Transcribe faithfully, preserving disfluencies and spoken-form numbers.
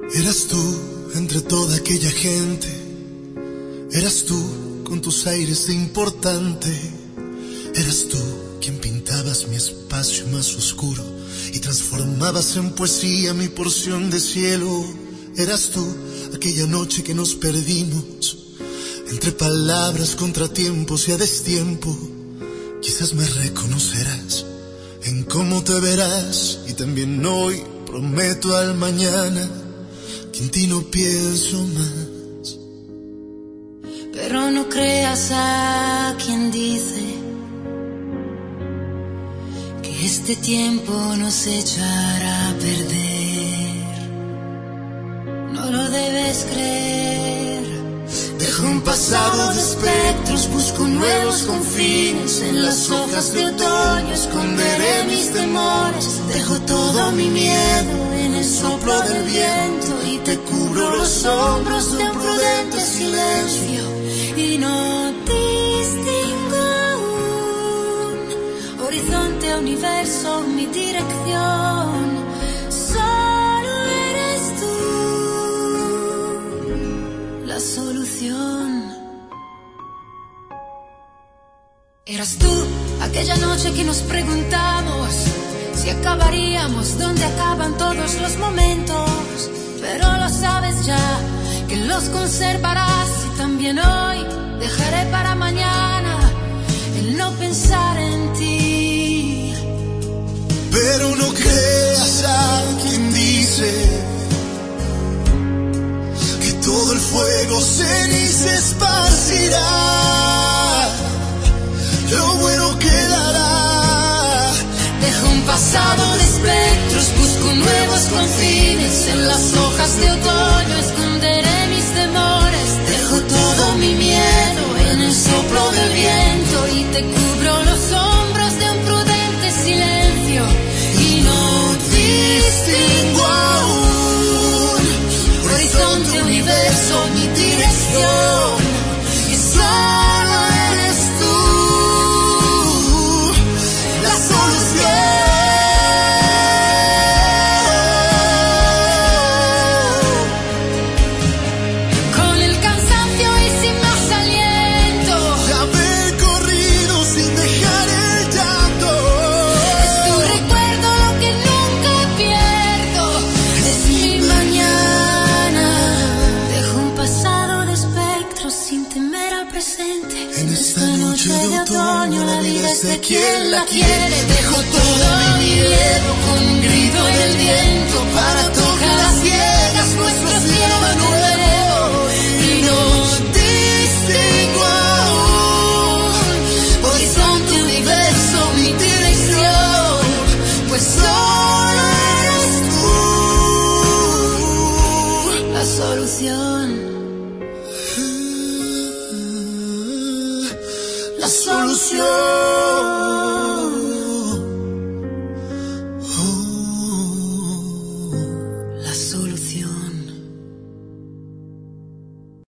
Eras tú entre toda aquella gente, eras tú con tus aires de importante, eras tú quien pintabas mi espacio más oscuro y transformabas en poesía mi porción de cielo. Eras tú aquella noche que nos perdimos entre palabras, contratiempos y a destiempo. Quizás me reconocerás en cómo te verás, y también hoy prometo al mañana que en ti no pienso más. Pero no creas a quien dice que este tiempo nos echará a perder. No lo debes creer. Dejo un pasado de espectros, busco nuevos confines. En las hojas de otoño esconderé mis temores. Dejo todo mi miedo en el soplo del viento y te cubro los hombros de un prudente silencio. Y no distingo aún horizonte, universo, mi dirección. Solo eres tú la solución. Eras tú aquella noche que nos preguntamos si acabaríamos donde acaban todos los momentos. Pero lo sabes ya, que los conservarás, y también hoy dejaré para mañana el no pensar en ti. Pero no creas a quien dice que todo el fuego ceniza esparcirá. Lo bueno quedará. Dejo un pasado de espectros, busco nuevos confines. En las hojas de otoño esconderé mis temores. Dejo todo mi miedo en el soplo del viento y te cubro los hombros de un prudente silencio. Y no distingo aún horizonte, universo, mi dirección. Y solo eres tú la solución. De quien la quiere, dejo todo mi miedo con un grito en el viento para tocar las ciegas nuestro cielo nuevo. Y no distingo aún horizonte, universo, mi dirección, pues solo eres tú la solución. La solución.